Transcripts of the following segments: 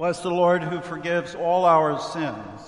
Bless the Lord who forgives all our sins.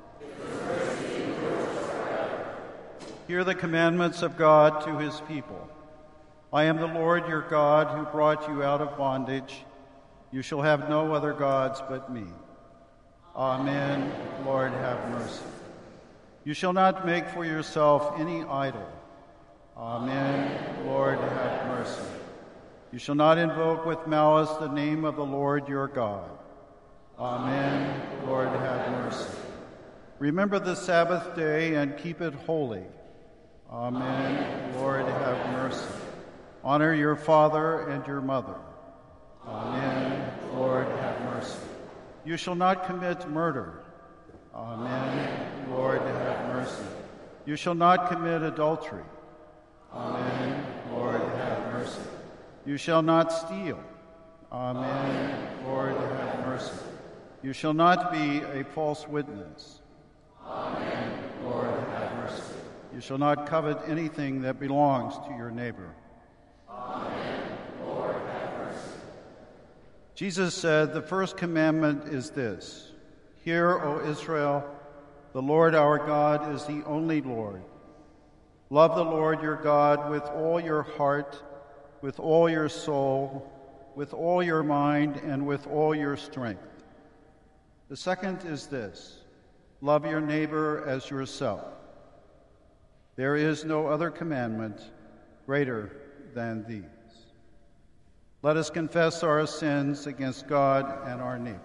Hear the commandments of God to his people. I am the Lord your God who brought you out of bondage. You shall have no other gods but me. Amen. Lord, have mercy. You shall not make for yourself any idol. Amen. Lord, have mercy. You shall not invoke with malice the name of the Lord your God. Amen. Lord, have mercy. Remember the Sabbath day and keep it holy. Amen. Lord, have mercy. Honor your father and your mother. Amen. Lord, have mercy. You shall not commit murder. Amen. Lord, have mercy. You shall not commit adultery. Amen. Lord, have mercy. You shall not steal. Amen. Lord, have mercy. You shall not be a false witness. Amen. Lord, have mercy. You shall not covet anything that belongs to your neighbor. Amen. Lord, have mercy. Jesus said, the first commandment is this: Hear, O Israel, the Lord our God is the only Lord. Love the Lord your God with all your heart, with all your soul, with all your mind, and with all your strength. The second is this: love your neighbor as yourself. There is no other commandment greater than these. Let us confess our sins against God and our neighbor.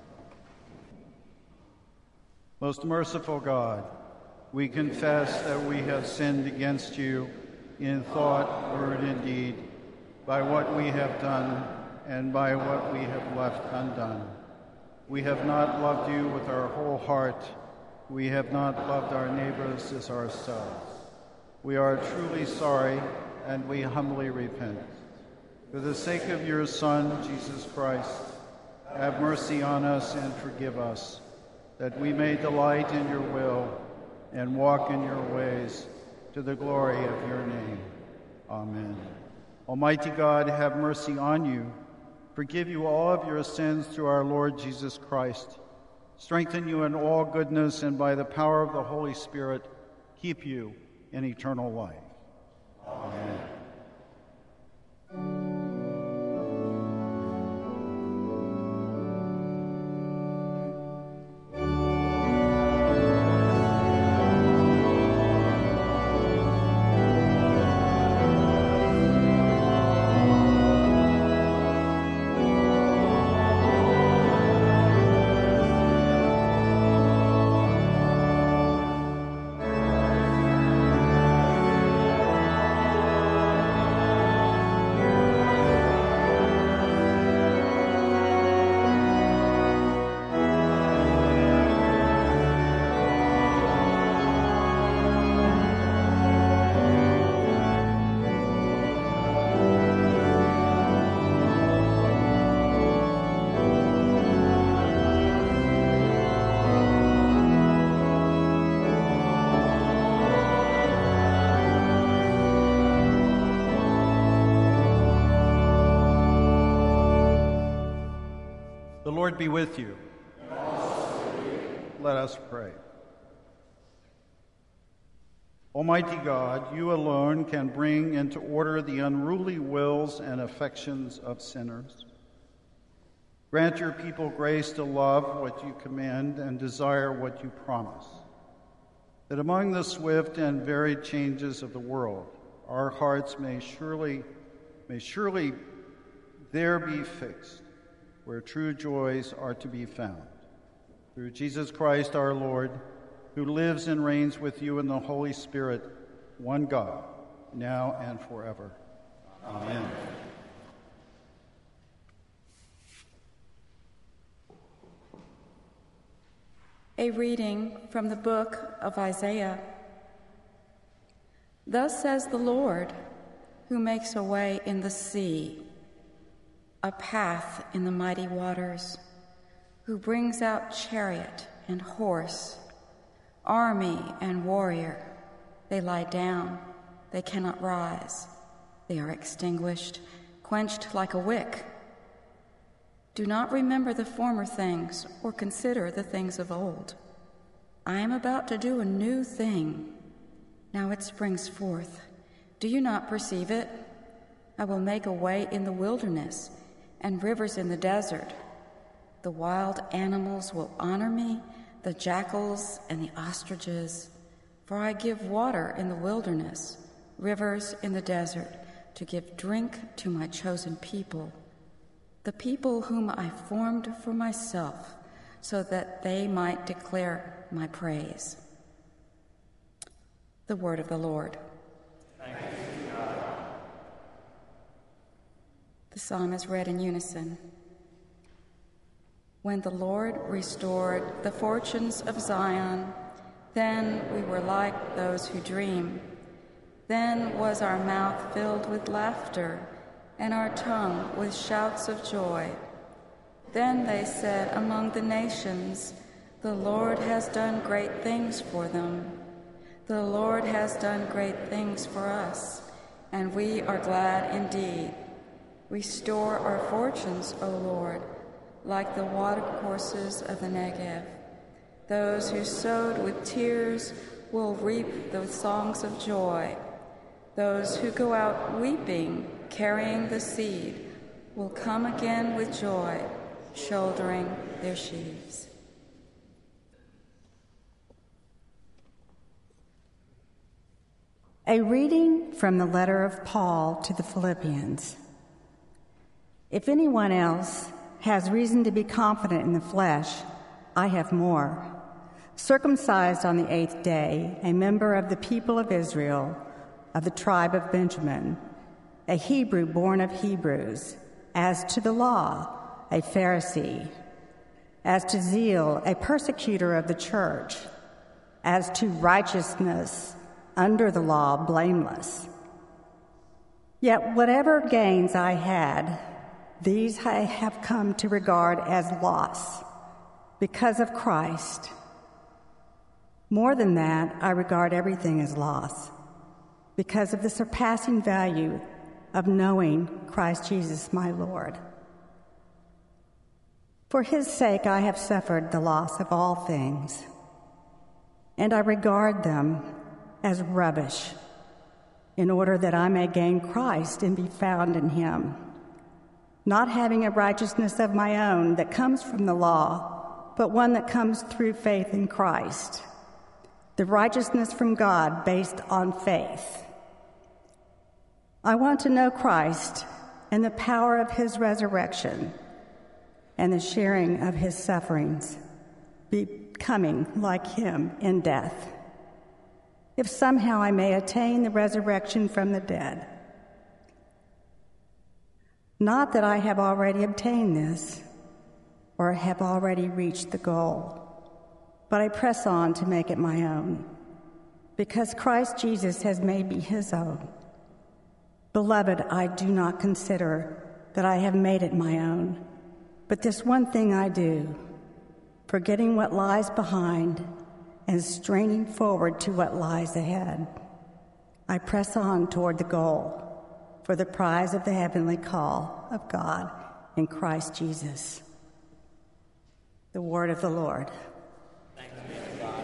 Most merciful God, we confess that we have sinned against you in thought, word, and deed, by what we have done and by what we have left undone. We have not loved you with our whole heart. We have not loved our neighbors as ourselves. We are truly sorry, and we humbly repent. For the sake of your Son, Jesus Christ, have mercy on us and forgive us, that we may delight in your will and walk in your ways, to the glory of your name. Amen. Almighty God, have mercy on you, forgive you all of your sins through our Lord Jesus Christ, strengthen you in all goodness, and by the power of the Holy Spirit, keep you in eternal life. Amen. The Lord be with you. And also with you. Let us pray. Almighty God, you alone can bring into order the unruly wills and affections of sinners. Grant your people grace to love what you command and desire what you promise, that among the swift and varied changes of the world, our hearts may surely there be fixed, where true joys are to be found. Through Jesus Christ our Lord, who lives and reigns with you in the Holy Spirit, one God, now and forever. Amen. A reading from the book of Isaiah. Thus says the Lord, who makes a way in the sea, a path in the mighty waters, who brings out chariot and horse, army and warrior. They lie down, they cannot rise. They are extinguished, quenched like a wick. Do not remember the former things or consider the things of old. I am about to do a new thing. Now it springs forth. Do you not perceive it? I will make a way in the wilderness and rivers in the desert. The wild animals will honor me, the jackals and the ostriches, for I give water in the wilderness, rivers in the desert, to give drink to my chosen people, the people whom I formed for myself, so that they might declare my praise. The word of the Lord. Thanks be to God. The psalm is read in unison. When the Lord restored the fortunes of Zion, then we were like those who dream. Then was our mouth filled with laughter, and our tongue with shouts of joy. Then they said among the nations, the Lord has done great things for them. The Lord has done great things for us, and we are glad indeed. Restore our fortunes, O Lord, like the watercourses of the Negev. Those who sowed with tears will reap the songs of joy. Those who go out weeping, carrying the seed, will come again with joy, shouldering their sheaves. A reading from the letter of Paul to the Philippians. If anyone else has reason to be confident in the flesh, I have more. Circumcised on the 8th day, a member of the people of Israel, of the tribe of Benjamin, a Hebrew born of Hebrews, as to the law, a Pharisee, as to zeal, a persecutor of the church, as to righteousness, under the law, blameless. Yet whatever gains I had, these I have come to regard as loss because of Christ. More than that, I regard everything as loss because of the surpassing value of knowing Christ Jesus my Lord. For his sake I have suffered the loss of all things, and I regard them as rubbish, in order that I may gain Christ and be found in him, not having a righteousness of my own that comes from the law, but one that comes through faith in Christ, the righteousness from God based on faith. I want to know Christ and the power of his resurrection and the sharing of his sufferings, becoming like him in death, if somehow I may attain the resurrection from the dead. Not that I have already obtained this or have already reached the goal, but I press on to make it my own, because Christ Jesus has made me his own. Beloved, I do not consider that I have made it my own, but this one thing I do, forgetting what lies behind and straining forward to what lies ahead, I press on toward the goal for the prize of the heavenly call of God in Christ Jesus. The word of the Lord. Thanks be to God.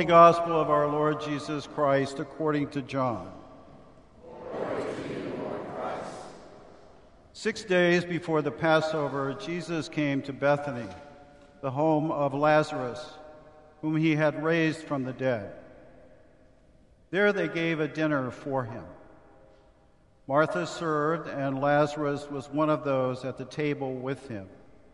Holy Gospel of our Lord Jesus Christ according to John. Glory to you, Lord Christ. 6 days before the Passover, Jesus came to Bethany, the home of Lazarus, whom he had raised from the dead. There they gave a dinner for him. Martha served, and Lazarus was one of those at the table with him.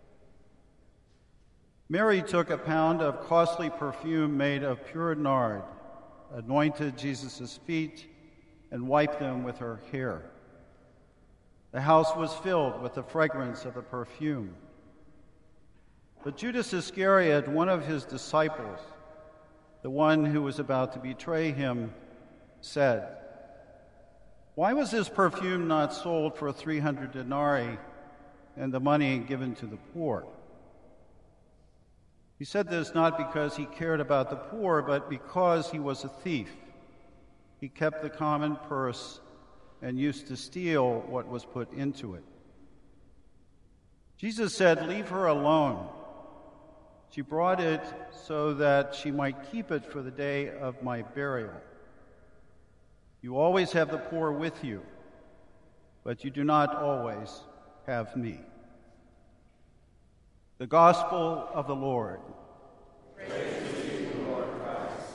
Mary took a pound of costly perfume made of pure nard, anointed Jesus' feet, and wiped them with her hair. The house was filled with the fragrance of the perfume. But Judas Iscariot, one of his disciples, the one who was about to betray him, said, "Why was this perfume not sold for 300 denarii and the money given to the poor?" He said this not because he cared about the poor, but because he was a thief. He kept the common purse and used to steal what was put into it. Jesus said, "Leave her alone. She brought it so that she might keep it for the day of my burial. You always have the poor with you, but you do not always have me." The Gospel of the Lord. Praise to you, Lord Christ.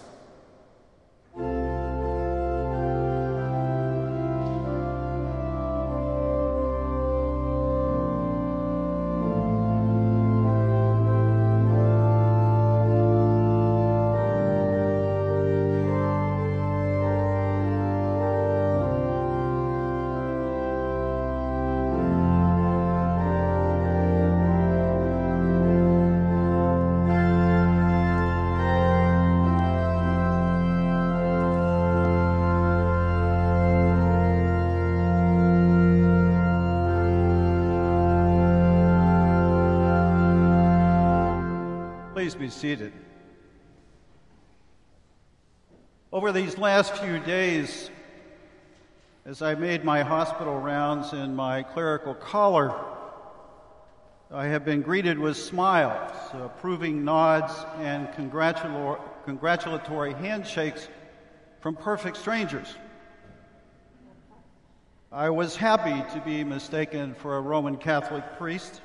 Please be seated. Over these last few days, as I made my hospital rounds in my clerical collar, I have been greeted with smiles, approving nods, and congratulatory handshakes from perfect strangers. I was happy to be mistaken for a Roman Catholic priest.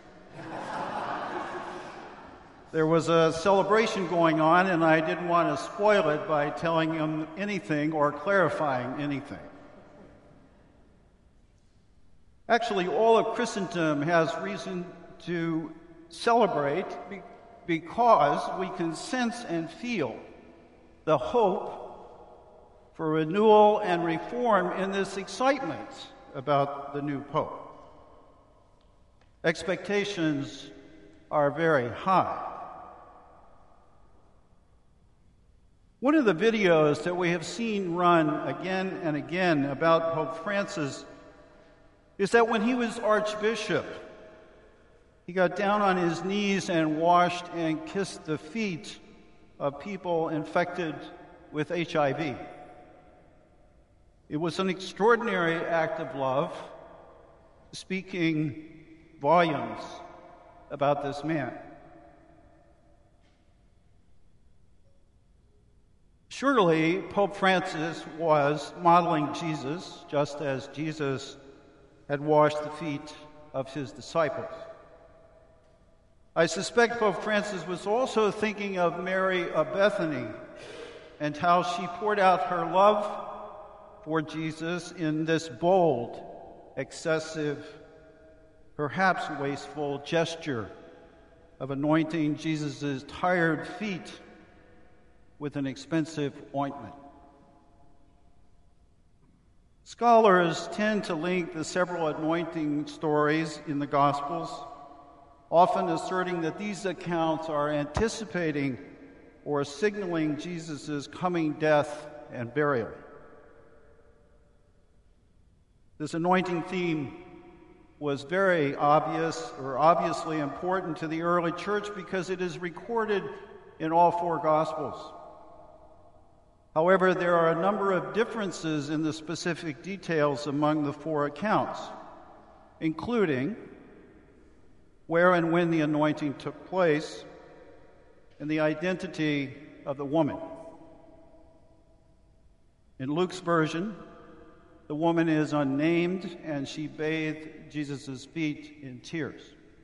There was a celebration going on, and I didn't want to spoil it by telling him anything or clarifying anything. Actually, all of Christendom has reason to celebrate because we can sense and feel the hope for renewal and reform in this excitement about the new Pope. Expectations are very high. One of the videos that we have seen run again and again about Pope Francis is that when he was Archbishop, he got down on his knees and washed and kissed the feet of people infected with HIV. It was an extraordinary act of love, speaking volumes about this man. Surely, Pope Francis was modeling Jesus, just as Jesus had washed the feet of his disciples. I suspect Pope Francis was also thinking of Mary of Bethany and how she poured out her love for Jesus in this bold, excessive, perhaps wasteful gesture of anointing Jesus' tired feet with an expensive ointment. Scholars tend to link the several anointing stories in the Gospels, often asserting that these accounts are anticipating or signaling Jesus' coming death and burial. This anointing theme was very obviously important to the early church because it is recorded in all four Gospels. However, there are a number of differences in the specific details among the four accounts, including where and when the anointing took place and the identity of the woman. In Luke's version, the woman is unnamed, and she bathed Jesus' feet in tears.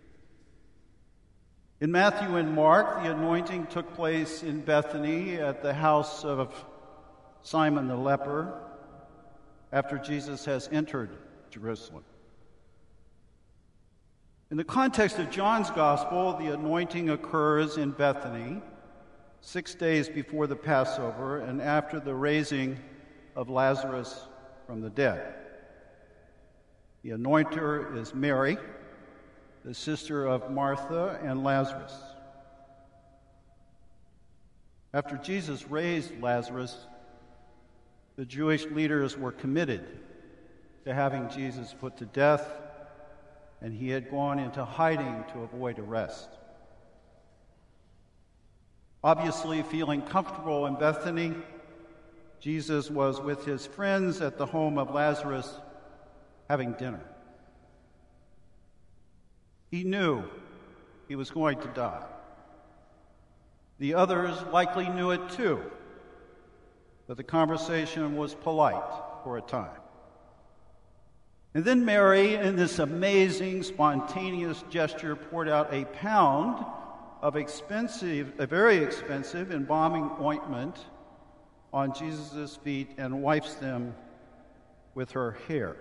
In Matthew and Mark, the anointing took place in Bethany at the house of Simon the leper after Jesus has entered Jerusalem. In the context of John's Gospel, the anointing occurs in Bethany 6 days before the Passover and after the raising of Lazarus from the dead. The anointer is Mary, the sister of Martha and Lazarus. After Jesus raised Lazarus, the Jewish leaders were committed to having Jesus put to death, and he had gone into hiding to avoid arrest. Obviously, feeling comfortable in Bethany, Jesus was with his friends at the home of Lazarus having dinner. He knew he was going to die. The others likely knew it too, but the conversation was polite for a time. And then Mary, in this amazing, spontaneous gesture, poured out a pound of a very expensive embalming ointment on Jesus' feet and wipes them with her hair.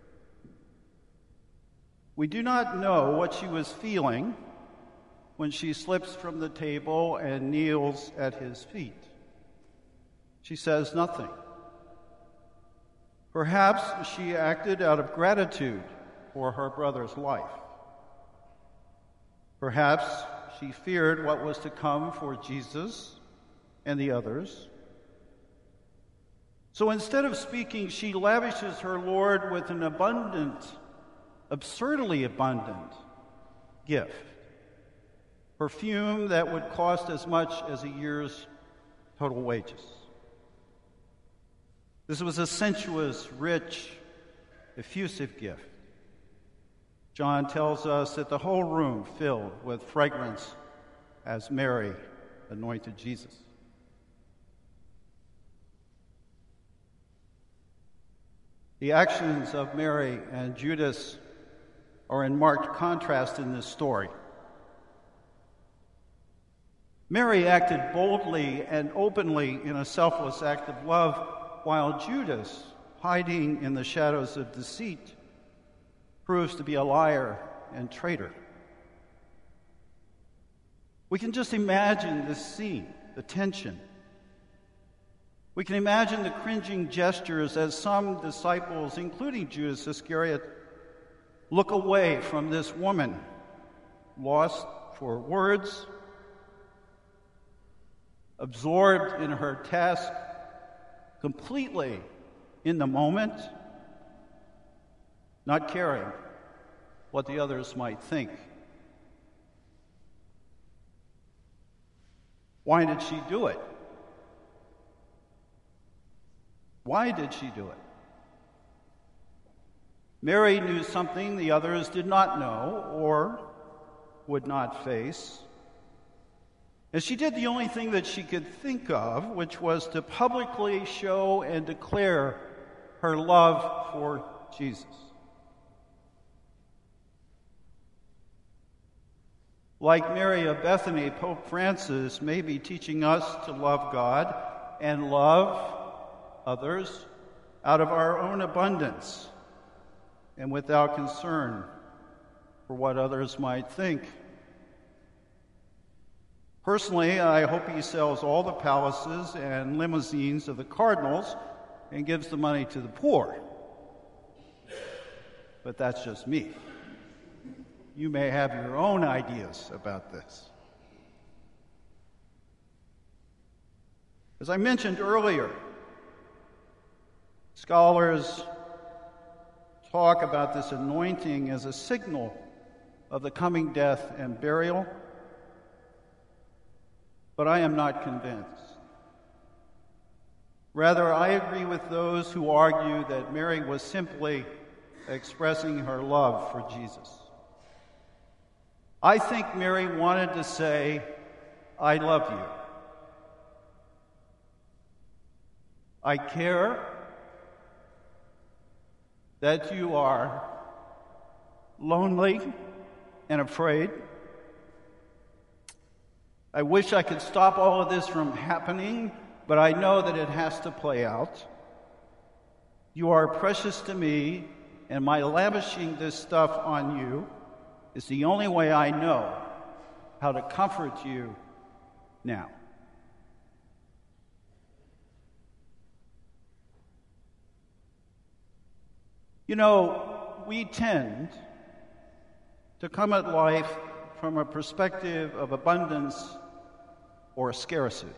We do not know what she was feeling when she slips from the table and kneels at his feet. She says nothing. Perhaps she acted out of gratitude for her brother's life. Perhaps she feared what was to come for Jesus and the others. So instead of speaking, she lavishes her Lord with an absurdly abundant gift. Perfume that would cost as much as a year's total wages. This was a sensuous, rich, effusive gift. John tells us that the whole room filled with fragrance as Mary anointed Jesus. The actions of Mary and Judas are in marked contrast in this story. Mary acted boldly and openly in a selfless act of love, while Judas, hiding in the shadows of deceit, proves to be a liar and traitor. We can just imagine this scene, the tension. We can imagine the cringing gestures as some disciples, including Judas Iscariot, look away from this woman, lost for words, absorbed in her task, completely in the moment, not caring what the others might think. Why did she do it? Why did she do it? Mary knew something the others did not know or would not face. And she did the only thing that she could think of, which was to publicly show and declare her love for Jesus. Like Mary of Bethany, Pope Francis may be teaching us to love God and love others out of our own abundance and without concern for what others might think. Personally, I hope he sells all the palaces and limousines of the cardinals and gives the money to the poor. But that's just me. You may have your own ideas about this. As I mentioned earlier, scholars talk about this anointing as a signal of the coming death and burial, but I am not convinced. Rather, I agree with those who argue that Mary was simply expressing her love for Jesus. I think Mary wanted to say, "I love you." I care that you are lonely and afraid. I wish I could stop all of this from happening, but I know that it has to play out. You are precious to me, and my lavishing this stuff on you is the only way I know how to comfort you now. You know, we tend to come at life from a perspective of abundance or scarcity.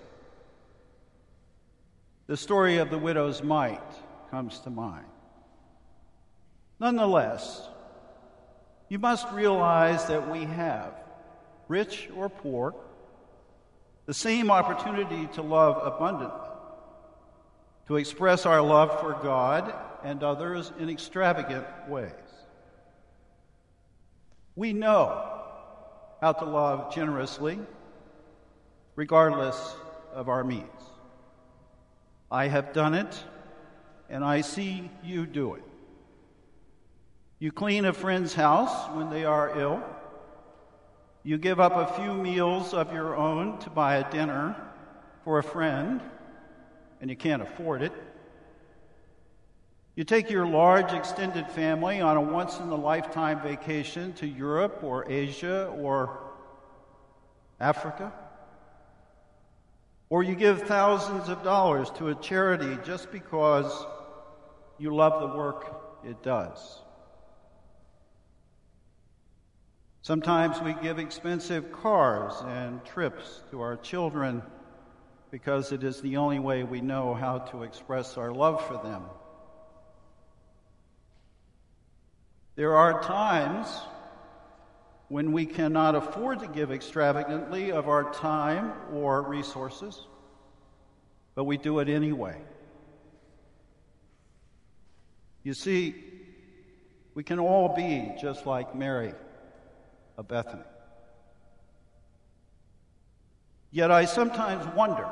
The story of the widow's mite comes to mind. Nonetheless, you must realize that we have, rich or poor, the same opportunity to love abundantly, to express our love for God and others in extravagant ways. We know how to love generously, regardless of our means. I have done it, and I see you do it. You clean a friend's house when they are ill. You give up a few meals of your own to buy a dinner for a friend, and you can't afford it. You take your large extended family on a once-in-a-lifetime vacation to Europe or Asia or Africa. Or you give thousands of dollars to a charity just because you love the work it does. Sometimes we give expensive cars and trips to our children because it is the only way we know how to express our love for them. There are times when we cannot afford to give extravagantly of our time or resources, but we do it anyway. You see, we can all be just like Mary of Bethany. Yet I sometimes wonder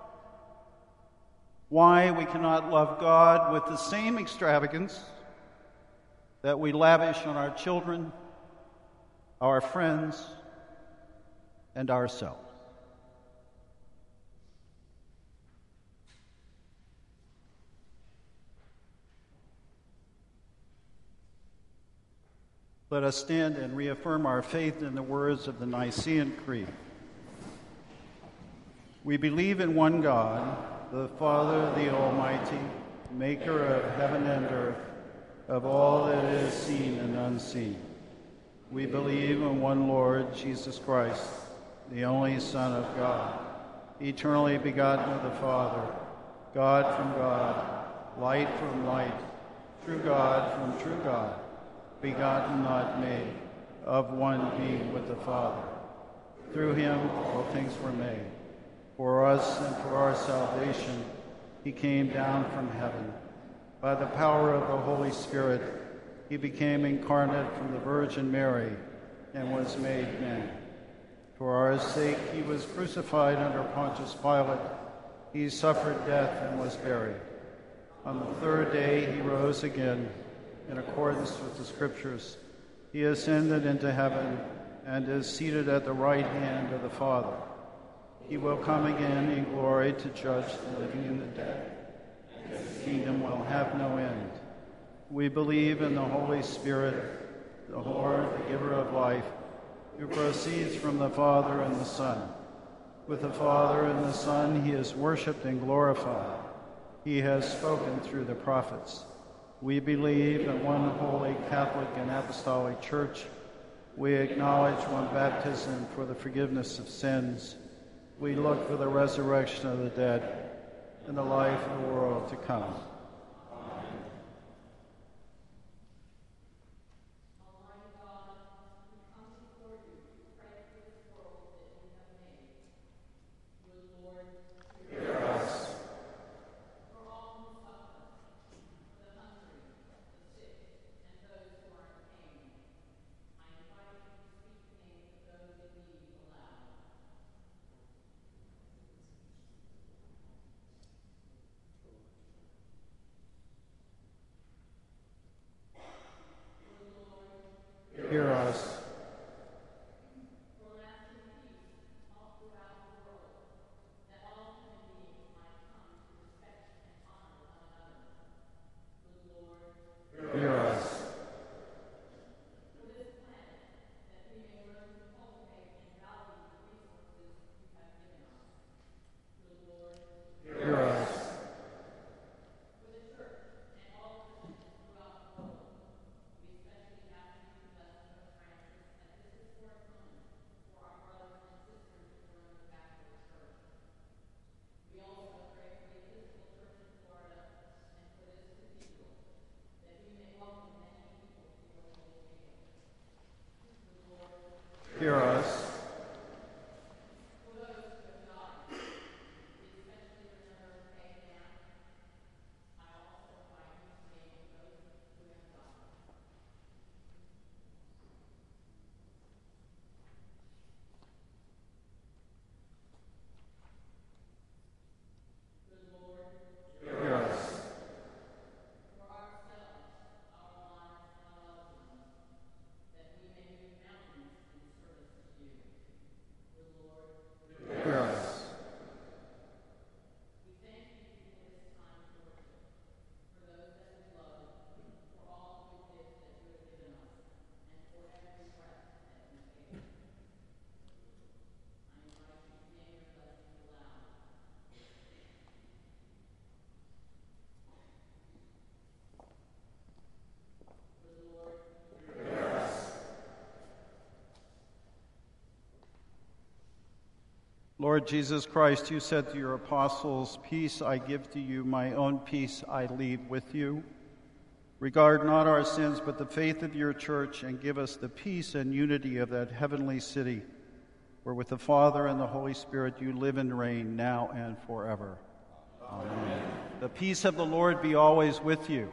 why we cannot love God with the same extravagance that we lavish on our children, our friends, and ourselves. Let us stand and reaffirm our faith in the words of the Nicene Creed. We believe in one God, the Father, the Almighty, maker of heaven and earth, of all that is seen and unseen. We believe in one Lord, Jesus Christ, the only Son of God, eternally begotten of the Father, God from God, light from light, true God from true God, begotten, not made, of one being with the Father. Through him all things were made. For us and for our salvation, he came down from heaven. By the power of the Holy Spirit, he became incarnate from the Virgin Mary and was made man. For our sake, he was crucified under Pontius Pilate. He suffered death and was buried. On the third day, he rose again. In accordance with the Scriptures, he ascended into heaven and is seated at the right hand of the Father. He will come again in glory to judge the living and the dead. His kingdom will have no end. We believe in the Holy Spirit, the Lord, the giver of life, who proceeds from the Father and the Son. With the Father and the Son, he is worshipped and glorified. He has spoken through the prophets. We believe in one holy Catholic and Apostolic Church. We acknowledge one baptism for the forgiveness of sins. We look for the resurrection of the dead and the life of the world to come. Hear us. Hear us. Hear us. Hear us. Hear us. Hear us. Lord Jesus Christ, you said to your apostles, "Peace I give to you, my own peace I leave with you. Regard not our sins, but the faith of your church, and give us the peace and unity of that heavenly city, where with the Father and the Holy Spirit you live and reign now and forever." Amen. The peace of the Lord be always with you.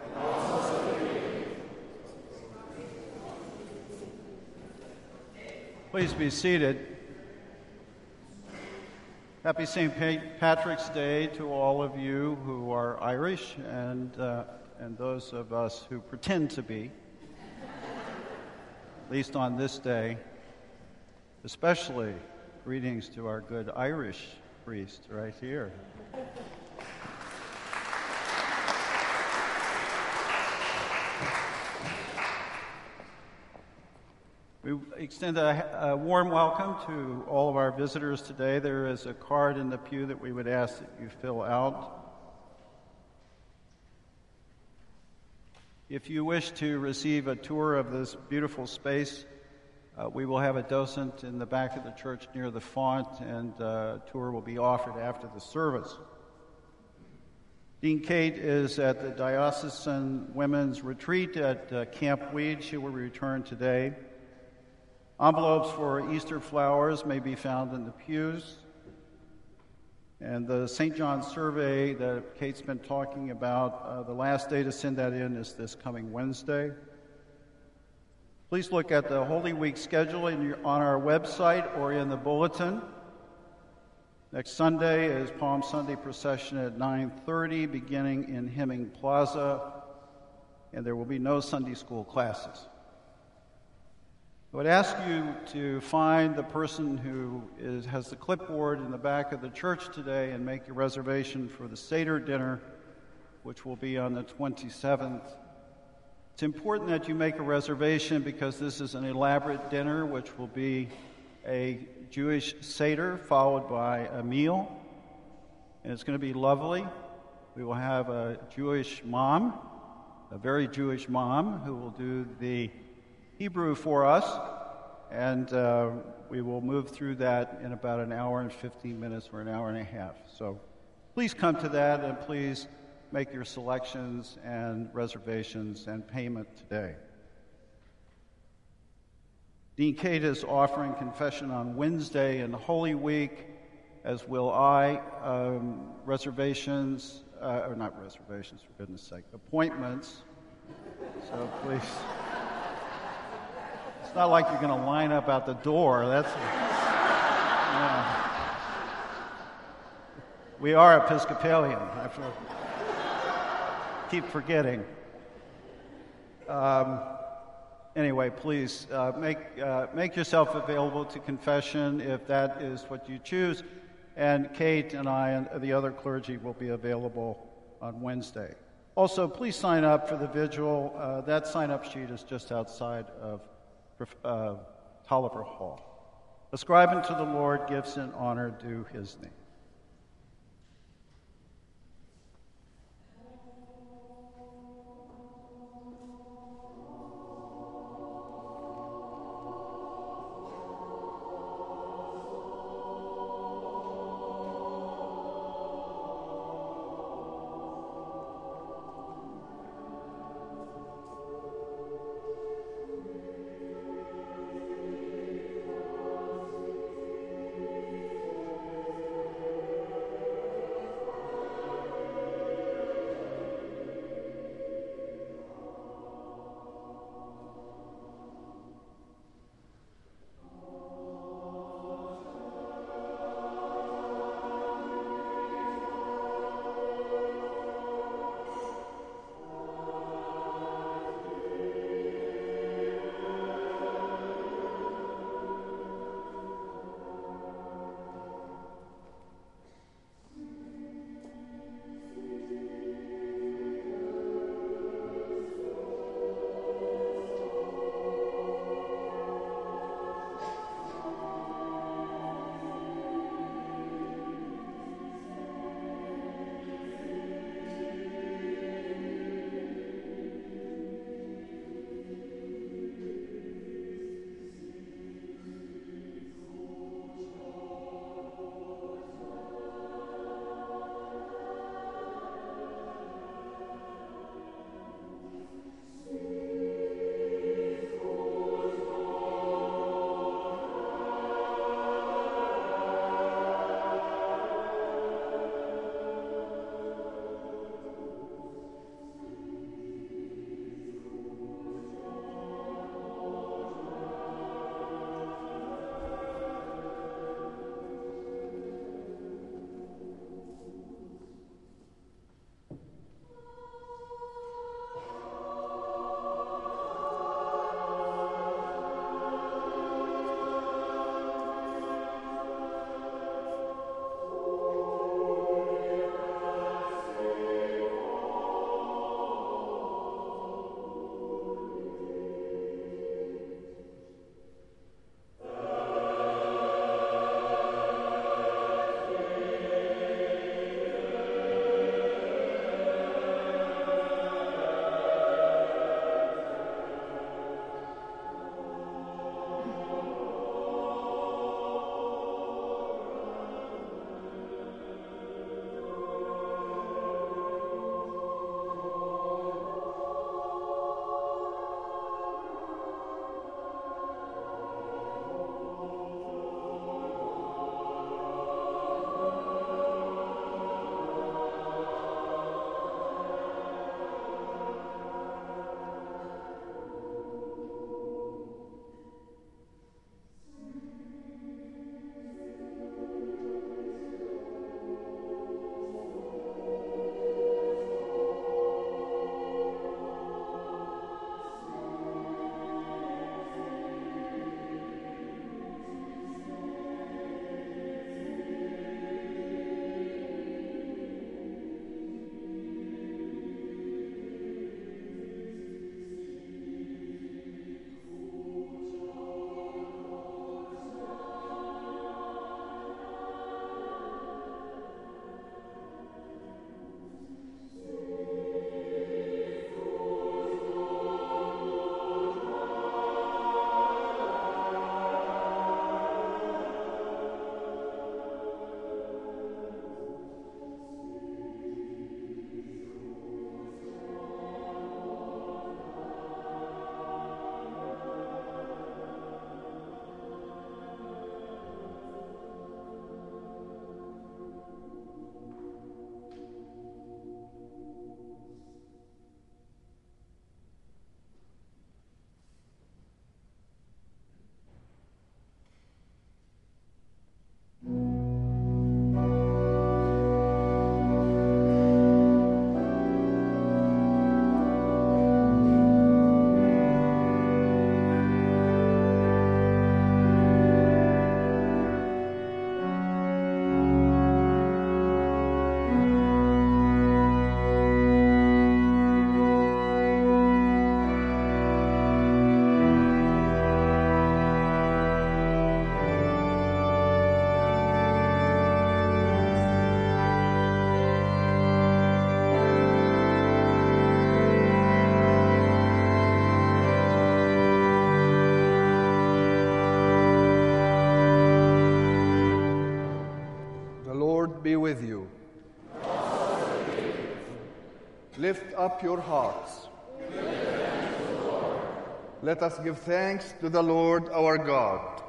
Please be seated. Happy St. Patrick's Day to all of you who are Irish and those of us who pretend to be, at least on this day. Especially greetings to our good Irish priest right here. We extend a warm welcome to all of our visitors today. There is a card in the pew that we would ask that you fill out. If you wish to receive a tour of this beautiful space, we will have a docent in the back of the church near the font, and a tour will be offered after the service. Dean Kate is at the Diocesan Women's Retreat at Camp Weed. She will return today. Envelopes for Easter flowers may be found in the pews. And the St. John survey that Kate's been talking about, the last day to send that in is this coming Wednesday. Please look at the Holy Week schedule on our website or in the bulletin. Next Sunday is Palm Sunday procession at 9:30, beginning in Hemming Plaza, and there will be no Sunday school classes. I would ask you to find the person who has the clipboard in the back of the church today and make your reservation for the Seder dinner, which will be on the 27th. It's important that you make a reservation because this is an elaborate dinner, which will be a Jewish Seder followed by a meal, and it's going to be lovely. We will have a Jewish mom, a very Jewish mom, who will do the Hebrew for us, and we will move through that in about an hour and 15 minutes or an hour and a half. So please come to that, and please make your selections and reservations and payment today. Dean Kate is offering confession on Wednesday in Holy Week, as will I. Reservations, or not reservations, for goodness sake, appointments. So please. It's not like you're going to line up out the door. We are Episcopalian. I keep forgetting. anyway, please make yourself available to confession if that is what you choose. And Kate and I and the other clergy will be available on Wednesday. Also, please sign up for the vigil. That sign-up sheet is just outside of Tolliver Hall. Ascribe unto the Lord gifts and honor due his name. be with you. Lift up your hearts. Let us give thanks to the Lord our God.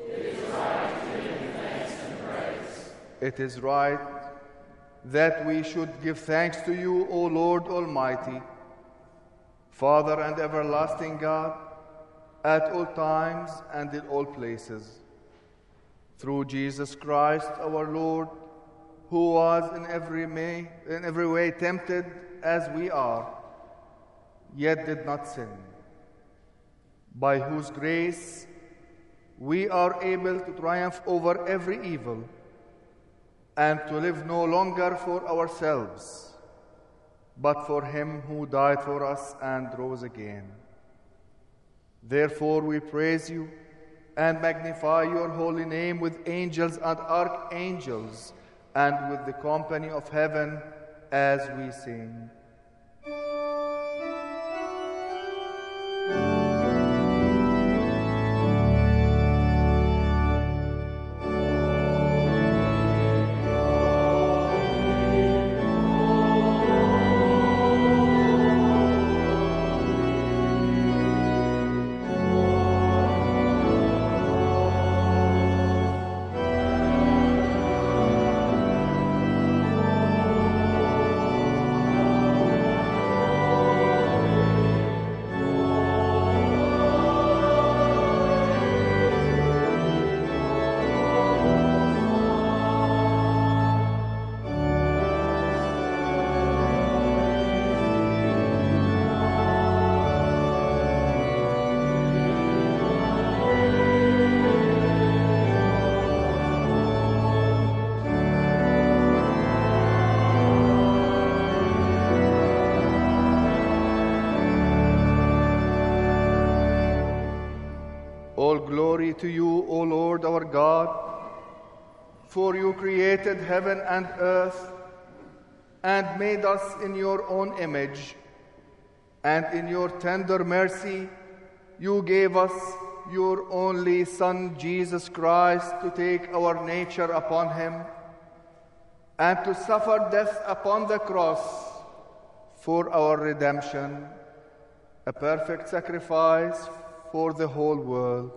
It is right that we should give thanks to you, O Lord Almighty, Father and everlasting God, at all times and in all places. Through Jesus Christ our Lord, who was in every way tempted as we are, yet did not sin, by whose grace we are able to triumph over every evil and to live no longer for ourselves, but for him who died for us and rose again. Therefore we praise you and magnify your holy name with angels and archangels and with the company of heaven as we sing. All glory to you, O Lord our God, for you created heaven and earth and made us in your own image, and in your tender mercy you gave us your only Son, Jesus Christ, to take our nature upon him and to suffer death upon the cross for our redemption, a perfect sacrifice for the whole world.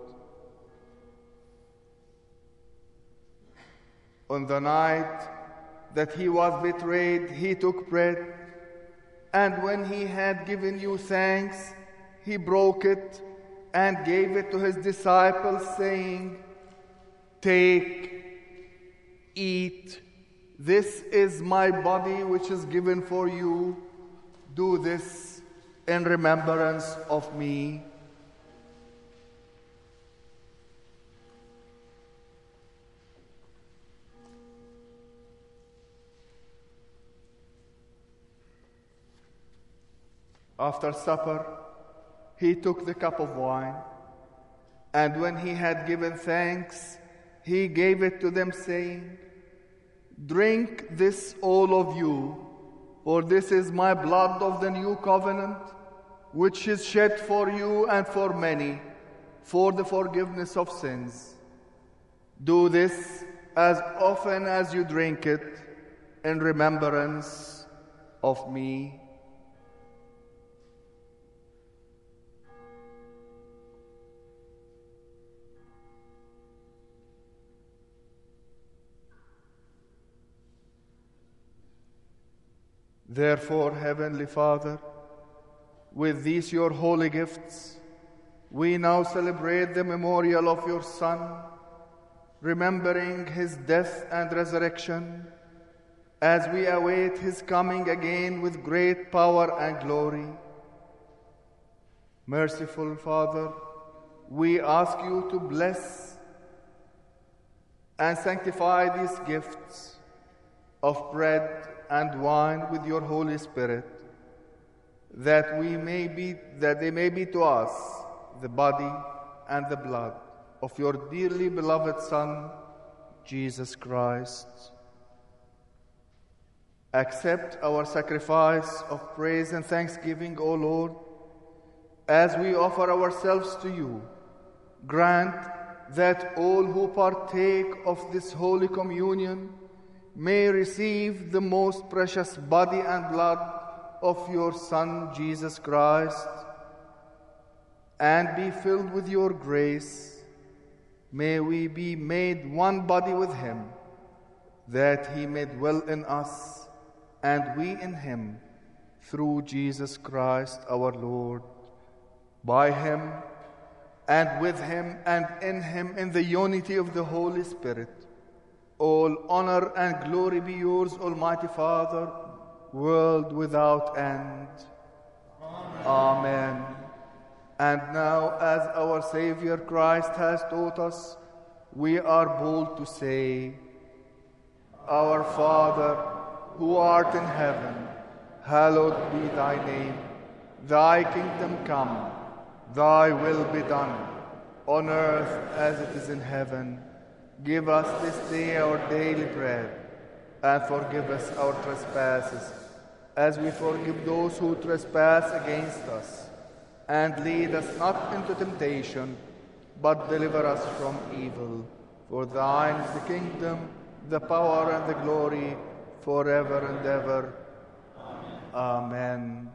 On the night that he was betrayed, he took bread, and when he had given you thanks, he broke it and gave it to his disciples, saying, "Take, eat, this is my body which is given for you. Do this in remembrance of me." After supper, he took the cup of wine, and when he had given thanks, he gave it to them, saying, "Drink this, all of you, for this is my blood of the new covenant, which is shed for you and for many, for the forgiveness of sins. Do this as often as you drink it, in remembrance of me." Therefore, Heavenly Father, with these your holy gifts, we now celebrate the memorial of your Son, remembering his death and resurrection, as we await his coming again with great power and glory. Merciful Father, we ask you to bless and sanctify these gifts of bread and wine with your Holy Spirit, that they may be to us the body and the blood of your dearly beloved Son, Jesus Christ. Accept our sacrifice of praise and thanksgiving, O Lord, as we offer ourselves to you. Grant that all who partake of this Holy Communion may receive the most precious body and blood of your Son, Jesus Christ, and be filled with your grace. May we be made one body with him, that he may dwell in us, and we in him, through Jesus Christ our Lord. By him, and with him, and in him, in the unity of the Holy Spirit, all honor and glory be yours, Almighty Father, world without end. Amen. Amen. And now, as our Savior Christ has taught us, we are bold to say, Our Father, who art in heaven, hallowed be thy name. Thy kingdom come, thy will be done, on earth as it is in heaven. Give us this day our daily bread, and forgive us our trespasses, as we forgive those who trespass against us. And lead us not into temptation, but deliver us from evil. For thine is the kingdom, the power, and the glory, forever and ever. Amen.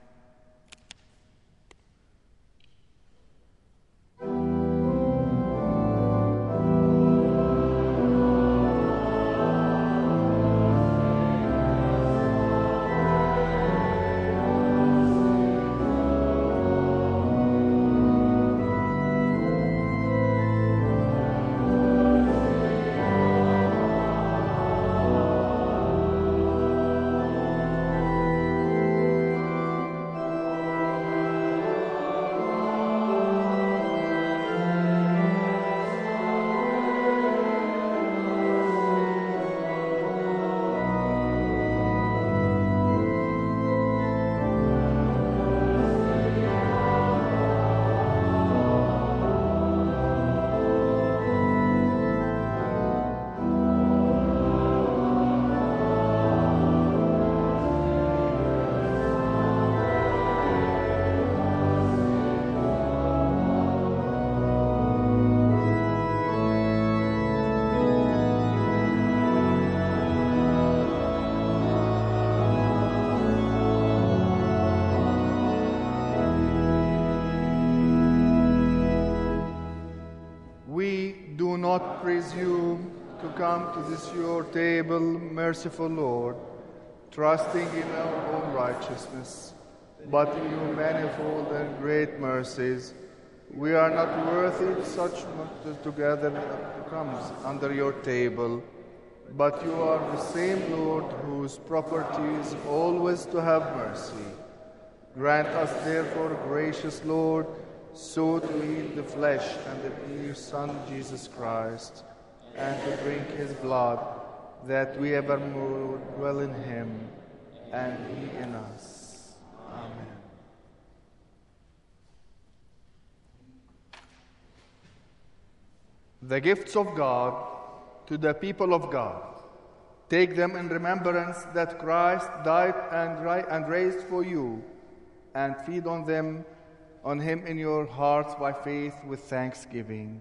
Not presume to come to this your table, merciful Lord, trusting in our own righteousness, but in your manifold and great mercies. We are not worthy such to gather crumbs under your table, but you are the same Lord whose property is always to have mercy. Grant us therefore, gracious Lord, so to eat the flesh and the your Son, Jesus Christ, and to drink his blood, that we evermore dwell in him, and he in us. Amen. The gifts of God to the people of God. Take them in remembrance that Christ died and raised for you, and feed on him in your hearts by faith with thanksgiving.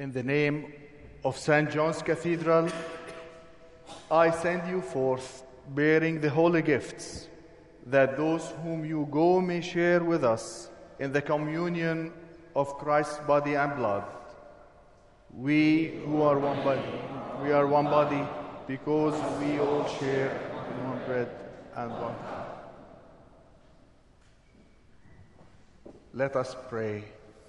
In the name of St. John's Cathedral, I send you forth, bearing the holy gifts, that those whom you go may share with us in the communion of Christ's body and blood. We who are one body, because we all share in one bread and one cup. Let us pray.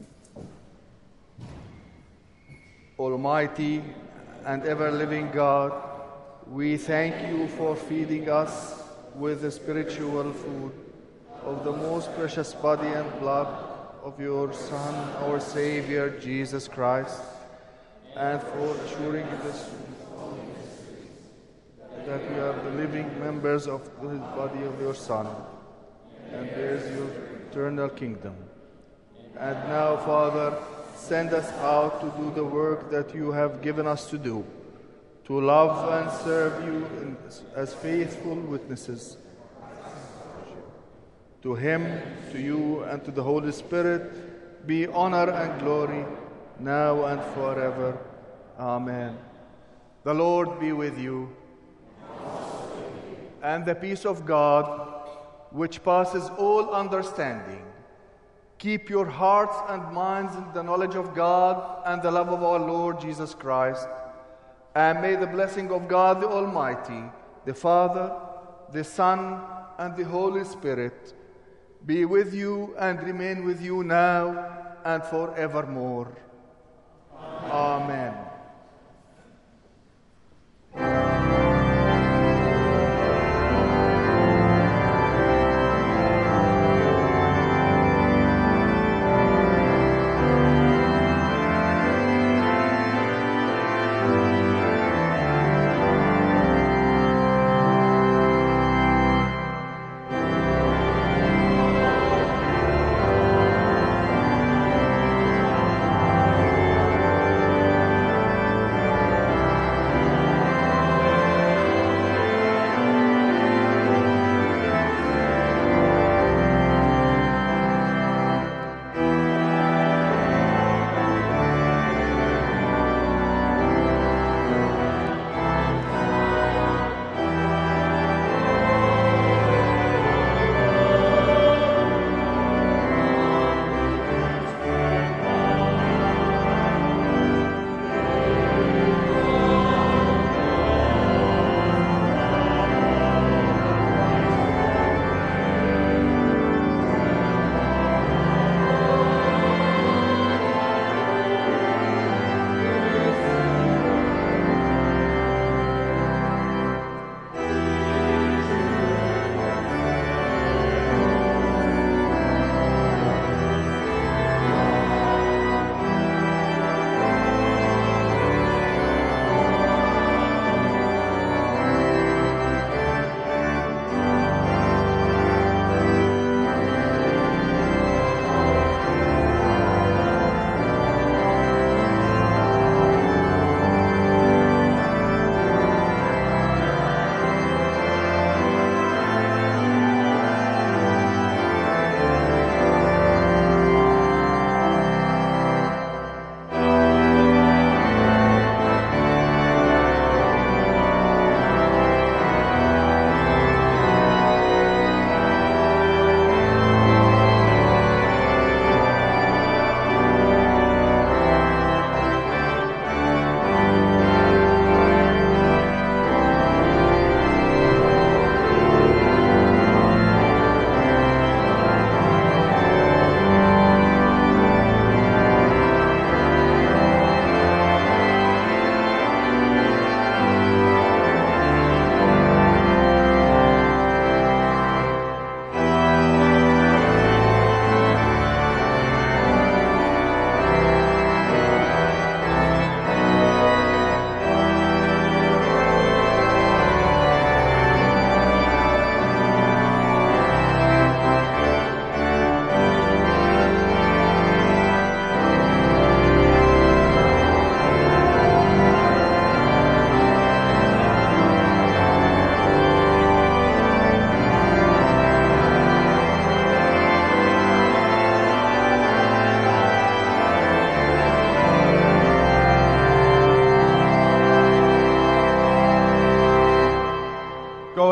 Almighty and ever-living God, we thank you for feeding us with the spiritual food of the most precious body and blood of your Son, our Savior, Jesus Christ, and for assuring us that we are the living members of the body of your Son, and there is your eternal kingdom. And now, Father, send us out to do the work that you have given us to do, to love and serve you as faithful witnesses. To him, to you, and to the Holy Spirit be honor and glory, now and forever. Amen. The Lord be with you. And the peace of God, which passes all understanding, keep your hearts and minds in the knowledge of God and the love of our Lord Jesus Christ. And may the blessing of God the Almighty, the Father, the Son, and the Holy Spirit be with you and remain with you now and forevermore. Amen.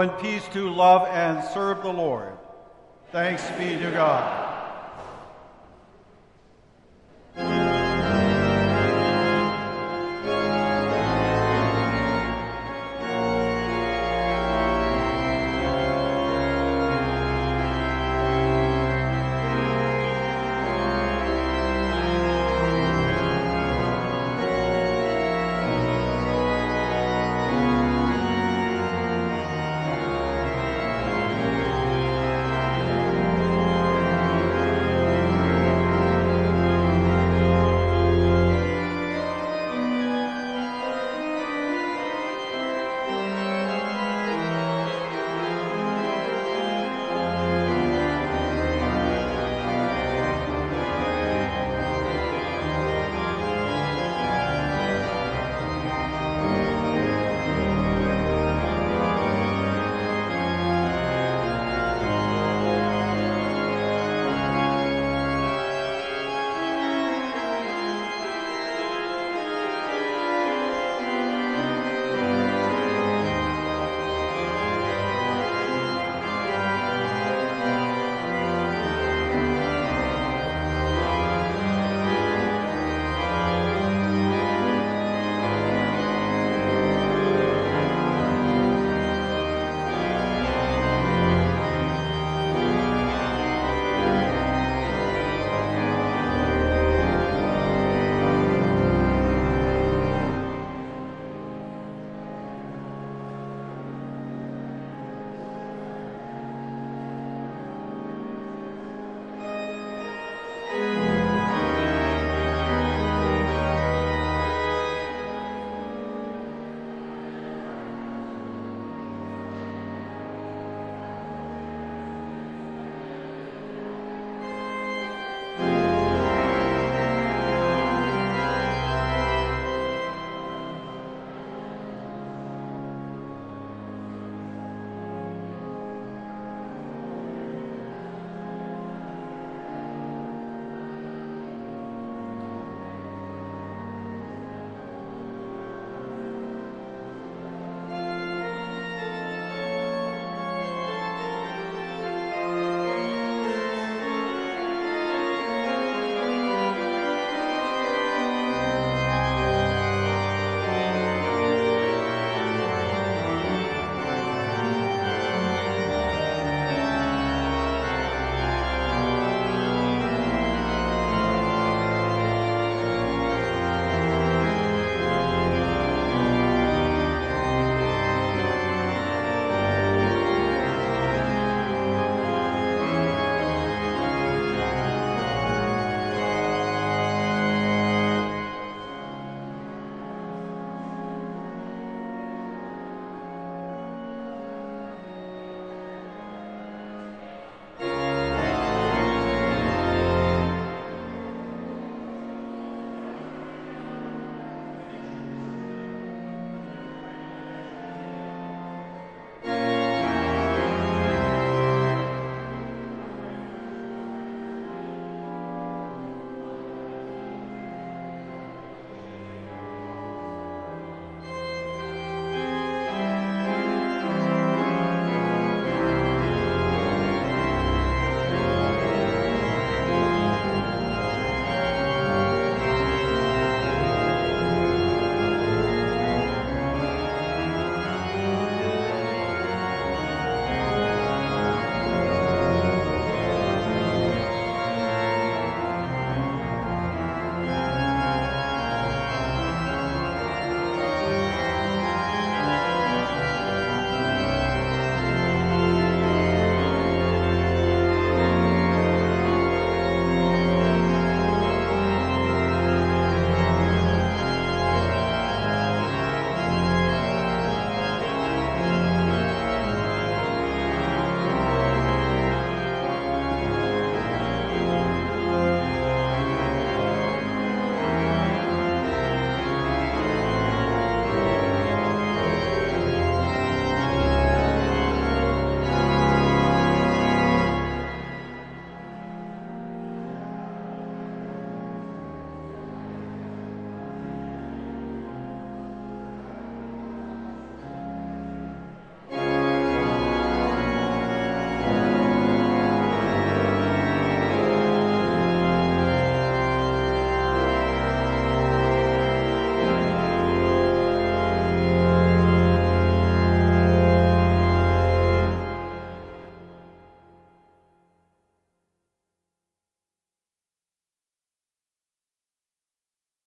in peace to love and serve the Lord. Thanks be to God.